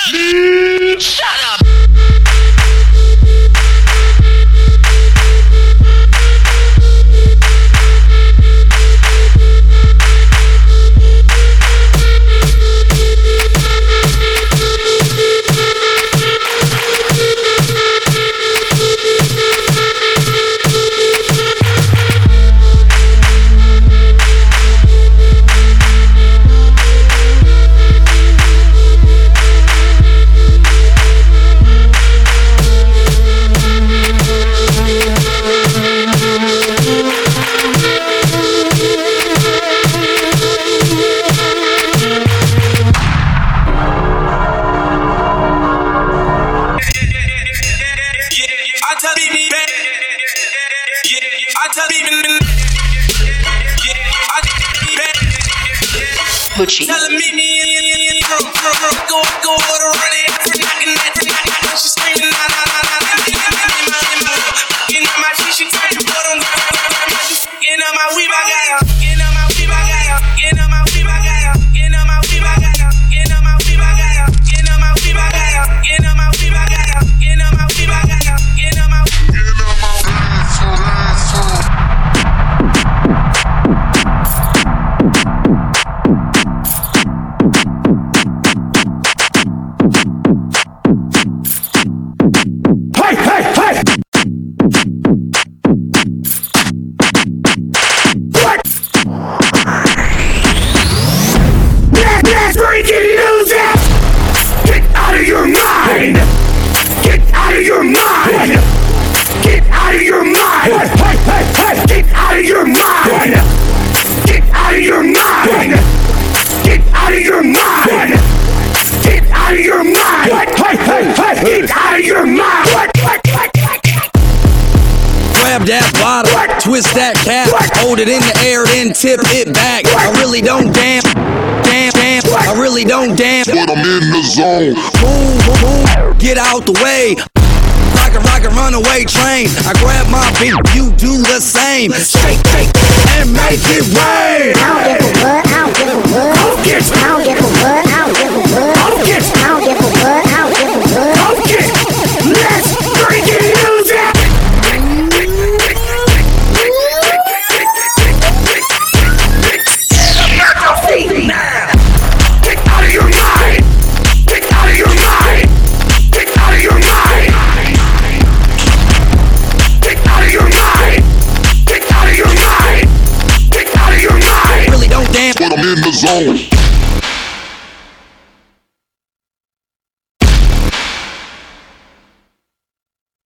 Shut up! Gucci. Grab that bottle, twist that cap, hold it in the air, then tip it back. I really don't damn, I really don't damn, but I'm in the zone. Boom, get out the way. Rock a runaway train. I grab my beat, you do the same. Shake and make it rain. I don't give a what, I don't give a what. I don't give a what, I don't give a what.